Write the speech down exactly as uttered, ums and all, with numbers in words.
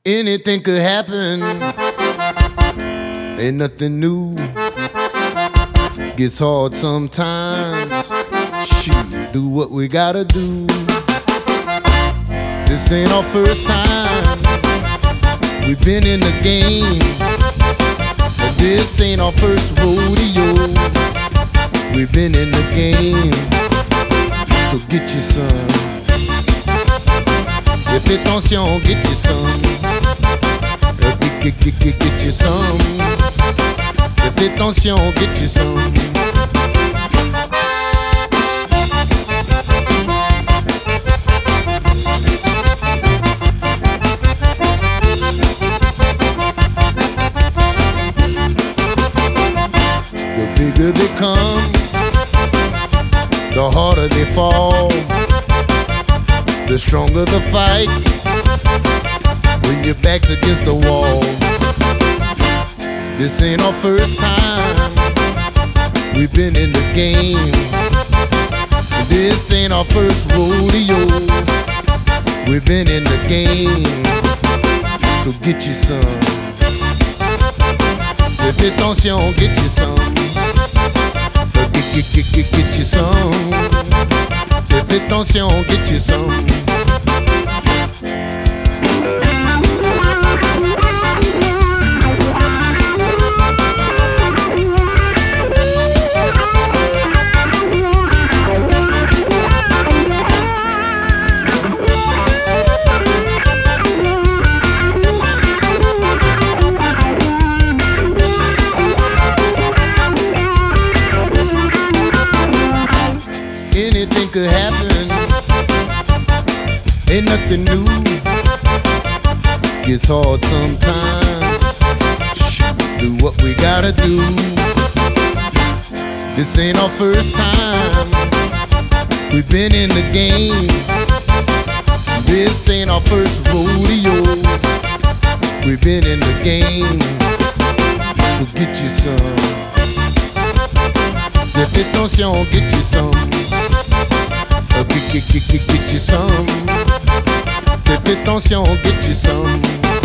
Anything could happen, ain't nothing new. Gets hard sometimes, shoot, do what we gotta do. This ain't our first time, we've been in the game. But this ain't our first rodeo, we've been in the game. So get you some. Fais attention, get you some. Get, get, get, get you some. Fais attention, get you some. The bigger they come, the harder they fall. The stronger the fight when your back's against the wall. This ain't our first time, we've been in the game. This ain't our first rodeo, we've been in the game. So get you some. Fais attention, get you some. Get, get, get, get, get you some. Fais attention, get you some. Anything could happen, ain't nothing new. Gets hard sometimes, shoot, do what we gotta do. This ain't our first time, we've been in the game. This ain't our first rodeo, we've been in the game. So get you some. Fais attention, get you some. Get, get, get, get, get you some. Fais attention, get you some.